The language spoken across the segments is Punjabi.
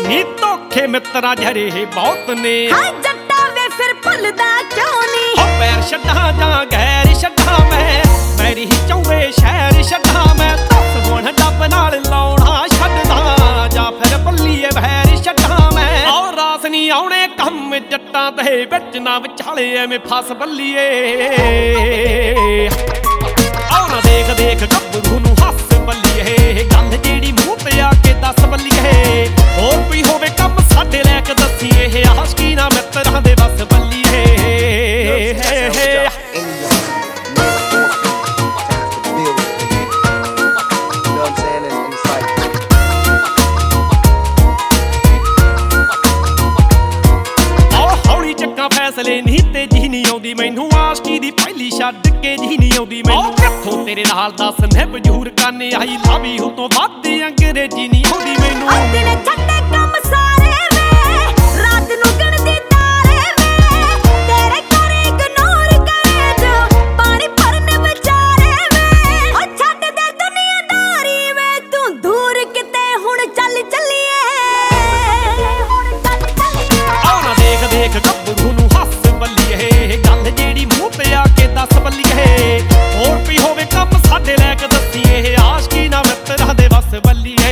ਨੀ ਧੋਖੇ ਮਿੱਤਰਾਂ ਜਰੇ ਬਹੁਤ ਨੇ ਹਾਂ ਜੱਟਾ ਵੇ ਫਿਰ ਭੁੱਲਦਾ ਕਿਉਂ ਨੀ ਹੋ ਪੈਰ ਛੱਡਾਂ ਜਾਂ ਗੈਰ ਛੱਡਾਂ ਮੈਂ ਮੈਰੀ ਚੌਵੇ ਸ਼ਹਿਰ ਛੱਡਾਂ ਮੈਂ ਦੱਸ ਹੁਣ ਡੱਬ ਨਾਲ ਲਾਉਣਾ ਛੱਡਦਾ ਜਾਂ ਫਿਰ ਬੱਲੀਏ ਵੈਰ ਛੱਡਾਂ ਮੈਂ ਔ ਰਾਸ ਨਹੀਂ ਆਉਣੇ ਕੰਮ ਜੱਟਾਂ ਦੇ ਵਿੱਚ ਨਾ ਵਿਚਾਲੇ ਐਵੇਂ ਫਸ ਬੱਲੀਏ ਆਉ ਨਾ ਦੇਖ ਦੇਖ ਗੱਭਰੂ ਨੂੰ ਹੱਸ ਬੱਲੀਏ ਗੱਲ ਜਿਹੜੀ ਮੂੰਹ ਤੇ ਆ ਕੇ ਦੱਸ ਬੱਲੀਏ ਹੋਰ ਕੋਈ ਹੋਵੇ ਕੰਮ ਸਾਡੇ ਲੈ ਕੇ ਦੱਸੀਏ ਇਹ ਆਸ਼ਕੀ ਨਾ ਮਿੱਤਰਾਂ ਦੇ ਵਸ ਬੱਲੀਏ ਫੈਸਲੇ ਨਹੀਂ ਤੇ ਜੀ ਨਹੀਂ ਆਉਂਦੀ ਮੈਨੂੰ ਆਸ਼ਕੀ ਦੀ ਪਹਿਲੀ ਛੱਡ ਕੇ ਜੀ ਨਹੀਂ ਆਉਂਦੀ ਮੈਨੂੰ ਕਿੱਥੋਂ ਤੇਰੇ ਨਾਲ ਦੱਸ ਨੇ ਬਜੂਰ ਕਰਨੇ ਆਈ ਲਾਵੀ ਹੋ ਤੋਂ ਵੱਧ ਅੰਗਰੇਜ਼ੀ ਨਹੀਂ ਆਉਂਦੀ ਮੈਨੂੰ ਦਿਨ ਛੱਡੇ ਕੰਮ ਸਾਰੇ ਵੇ ਰਾਤ ਨੂੰ ਗਣਦੀ ਤਾਰੇ ਵੇ ਤੇਰੇ ਘਰੇ ਇਗਨੋਰ ਕਰੇ ਜੋ ਪਾਣੀ ਭਰਨ ਵਿਚਾਰੇ ਵੇ ਓ ਛੱਡ ਦੇ ਦੁਨੀਆਦਾਰੀ ਵੇ ਤੂੰ ਦੂਰ ਕਿਤੇ ਹੁਣ ਚੱਲ ਚੱਲੀਏ ਆਉ ਨਾ ਦੇਖ ਦੇਖ ਗੱਭਰੂ ਨੂੰ ਹੱਸ ਬੱਲੀਏ ਗੱਲ ਜਿਹੜੀ ਮੂੰਹ ਤੇ ਆ ਕੇ ਦੱਸ ਬੱਲੀਏ ਹੋਰ ਵੀ ਹੋਵੇ ਕੰਮ ਸਾਡੇ ਲੈ ਕੇ ਦੱਸੀਏ ਆਸ਼ਕੀ ਨਾ ਮਿੱਤਰਾਂ ਦੇ ਵਸ ਬੱਲੀਏ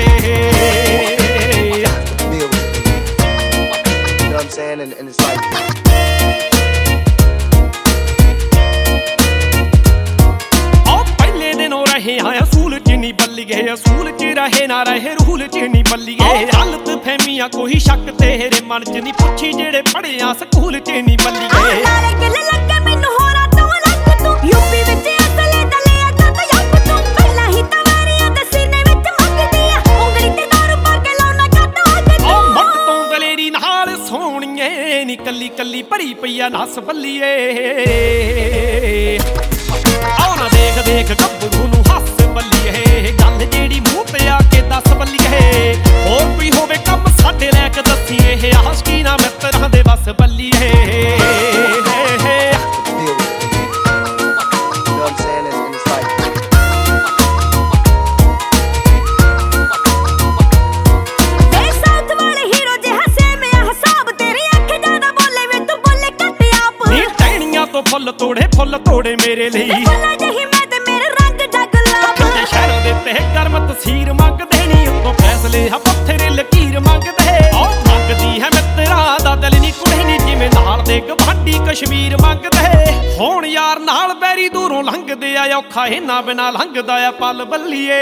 ਪਹਿਲੇ ਦਿਨੋਂ ਰਹੇ ਆ ਅਸੂਲ ਚ ਨਹੀਂ ਬੱਲੀਏ ਅਸੂਲ ਚ ਰਹੇ ਨਾ ਰਹੇ ਰੂਲ ਚ ਨਹੀਂ ਬੱਲੀਏ ਹਾਲਤ ਫਹਿਮੀਆਂ ਕੋਈ ਸ਼ੱਕ ਤੇਰੇ ਮਨ ਚ ਨਹੀਂ ਪੁੱਛੀ ਜਿਹੜੇ ਪੜਿਆ ਸਕੂਲ ਚ ਨਹੀਂ ਬੱਲੀਏ ਨਾਲੇ ਗਿੱਲ ਲੱਗੇ ਮੈਨੂੰ ਹੋਰਾਂ ਤੋਂ ਲੱਗ ਤੂੰ ਯੂਪੀ ਵਿੱਚ ਅਸਲੇ ਦਲਿਆ ਤਾਂ ਯੱਪ ਤੂੰ ਪਹਿਲਾਂ ਹੀ ਤਵਾਰੀਆਂ ਦੇ ਸੀਨੇ ਵਿੱਚ ਮੰਗਦੀ ਆ ਉਂਗਲੀ ਤੇ ਦਾਰੂ ਪਾ ਕੇ ਲਾਉਣਾ ਕੱਟ ਅੱਗ ਤੂੰ ਓ ਮੱਤ ਤੋਂ ਦਲੇਰੀ ਨਾਲ ਸੋਹਣੀਏ ਨੀ ਕੱਲੀ ਕੱਲੀ ਭਰੀ ਪਈਆ ਨਸ ਬੱਲੀਏ ਆਉ ਨਾ ਦੇਖ ਦੇਖ ਗੱਭਰੂ ਨੂੰ ਹੱਸ ਬੱਲੀਏ ਗੱਲ ਜਿਹੜੀ ਮੂੰਹ ਤੇ ਆ ਕੇ ਦੱਸ ਬੱਲੀਏ ਹੋਰ ਕੋਈ ਹੋਵੇ ਕੰਮ ਸਾਡੇ ਲੈ ਕੇ ਦੱਸੀਏ ਇਹ ਆਸ਼ਕੀ ਨਾ ਮਿੱਤਰਾਂ ਦੇ ਵਸ ਬੱਲੀਏ ਫੁੱਲ ਤੋੜੇ ਮੇਰੇ ਲਈ ਫੁੱਲਾਂ ਜਿਹੀ ਮੈਂ ਤੇ ਮੇਰੇ ਰੰਗ ਜਗ ਲਾਵਾਂ ਤੇ ਸ਼ਹਿਰ ਦੇ ਤੇ ਕਰਮ ਤਸੀਰ ਮੰਗਦੇ ਨਹੀਂ ਉਤੋਂ ਫੈਸਲੇ ਆ ਪੱਥਰੇ ਲਕੀਰ ਮੰਗਦੇ ਓ ਮੰਗਦੀ ਹੈ ਮਿੱਤਰਾਂ ਦਾ ਦਿਲ ਨਹੀਂ ਕੋਈ ਨਹੀਂ ਜਿਵੇਂ ਨਾਲ ਦੇ ਗਵਾਂਢੀ ਕਸ਼ਮੀਰ ਮੰਗਦੇ ਹੁਣ ਯਾਰ ਨਾਲ ਬੈਰੀ ਦੂਰੋਂ ਲੰਘਦੇ ਆ ਔਖਾ ਇਹਨਾਂ ਬਿਨਾ ਲੰਘਦਾ ਆ ਪਲ ਬੱਲੀਏ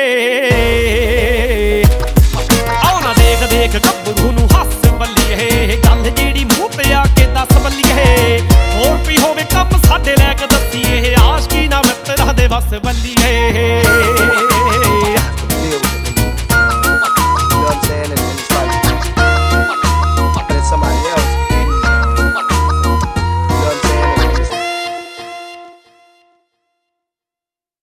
ਆਉ ਨਾ ਦੇਖ ਦੇਖ ਗੱਭਰੂ ਨੂੰ ਹੱਸ ਬੱਲੀਏ ਗੱਲ ਜਿਹੜੀ ਮੂੰਹ ਤੇ ਆ ਕੇ ਦੱਸ ਬੱਲੀਏ ਹੋਰ ਵੀ ਹੋਵੇ ਕੰਮ ਸਾਡੇ ਲੈ ਕੇ ਦੱਸੀਏ ਆਸ਼ਕੀ ਨਾ ਮਿੱਤਰਾਂ ਦੇ ਵਸ ਬੱਲੀਏ